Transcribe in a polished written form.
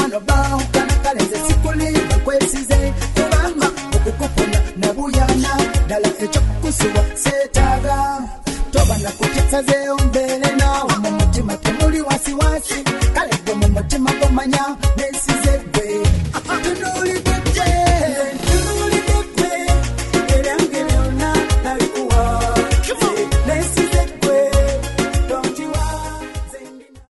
kano bao kana kaleze sikulimba kwesize kubanga okukupona nabuyana dala echokusuwa setaga toba na kutitsa ze ombele nawe mu mutima